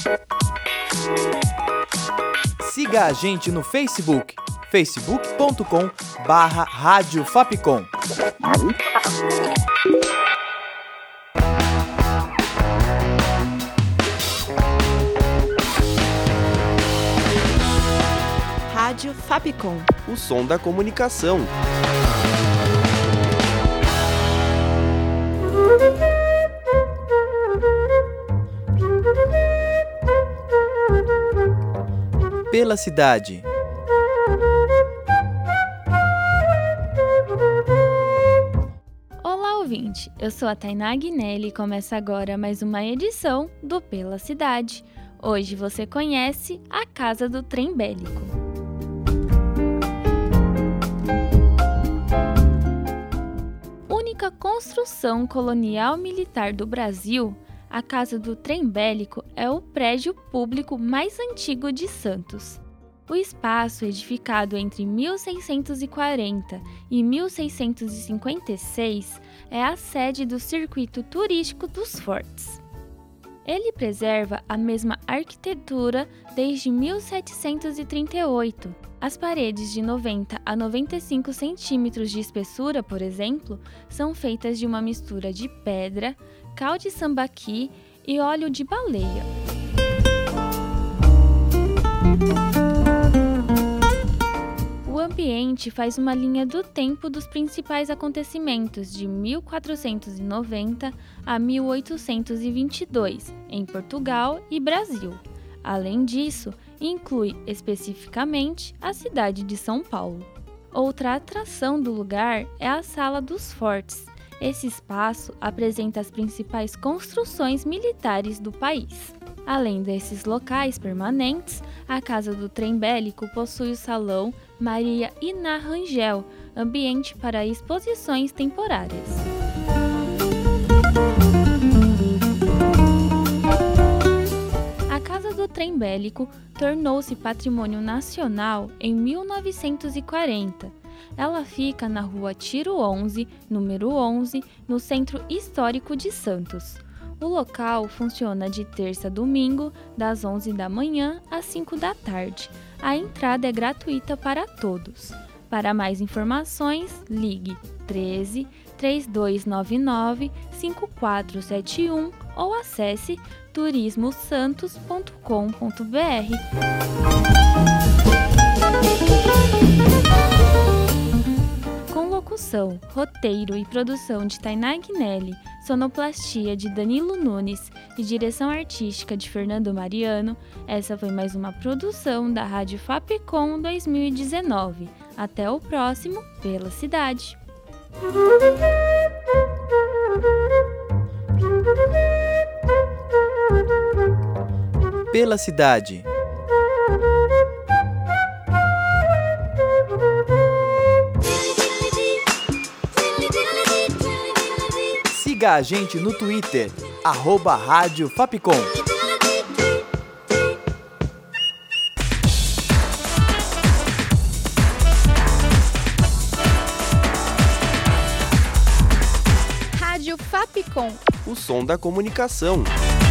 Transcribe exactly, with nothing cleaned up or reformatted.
Siga a gente no Facebook, facebook ponto com barra Rádio Fapcom. Rádio Fapcom. O som da comunicação. Pela cidade. Olá, ouvinte! Eu sou a Tainá Agnelli e começa agora mais uma edição do Pela Cidade. Hoje você conhece a Casa do Trem Bélico. Única construção colonial militar do Brasil, a Casa do Trem Bélico é o prédio público mais antigo de Santos. O espaço, edificado entre mil seiscentos e quarenta e mil seiscentos e cinquenta e seis, é a sede do Circuito Turístico dos Fortes. Ele preserva a mesma arquitetura desde mil setecentos e trinta e oito. As paredes de noventa a noventa e cinco centímetros de espessura, por exemplo, são feitas de uma mistura de pedra, cal de sambaqui e óleo de baleia. O ambiente faz uma linha do tempo dos principais acontecimentos de mil quatrocentos e noventa a mil oitocentos e vinte e dois, em Portugal e Brasil. Além disso, inclui especificamente a cidade de São Paulo. Outra atração do lugar é a Sala dos Fortes. Esse espaço apresenta as principais construções militares do país. Além desses locais permanentes, a Casa do Trem Bélico possui o Salão Maria Iná Rangel, ambiente para exposições temporárias. A Casa do Trem Bélico tornou-se patrimônio nacional em mil novecentos e quarenta. Ela fica na Rua Tiro onze, número onze, no Centro Histórico de Santos. O local funciona de terça a domingo, das onze da manhã às cinco da tarde. A entrada é gratuita para todos. Para mais informações, ligue treze, três dois nove nove, cinco quatro sete um ou acesse turismo santos ponto com ponto b r. Com locução, roteiro e produção de Tainá Agnelli, sonoplastia de Danilo Nunes e direção artística de Fernando Mariano, essa foi mais uma produção da Rádio Fapcom dois mil e dezenove. Até o próximo Pela Cidade. Pela cidade. Siga a gente no Twitter, arroba Rádio Fapcom. Rádio Fapcom. O som da comunicação.